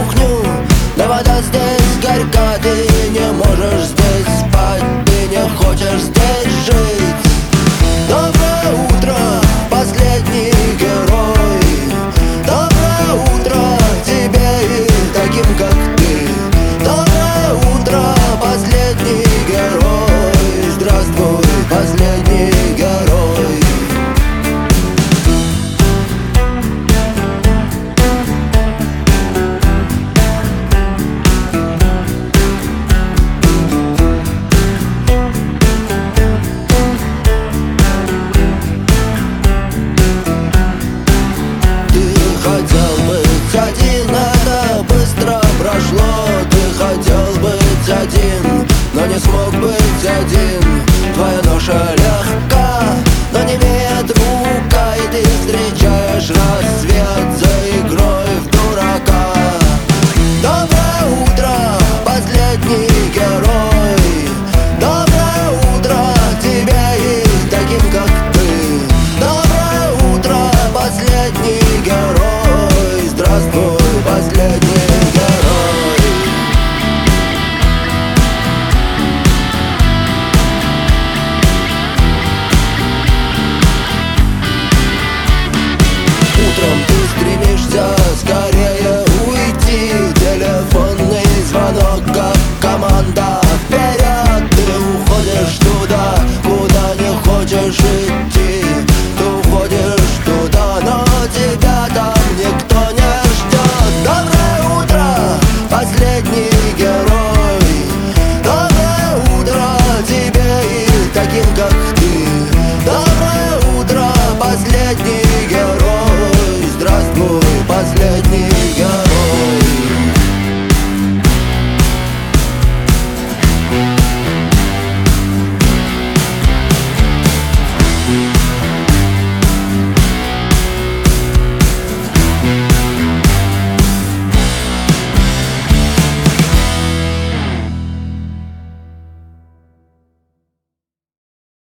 кухню, но вода здесь горька. Ты не можешь здесь спать, ты не хочешь здесь жить. Доброе утро, последний герой. Доброе утро тебе и таким, как ты. Доброе утро, последний герой. Здравствуй, последний герой. Один, но не смог быть один.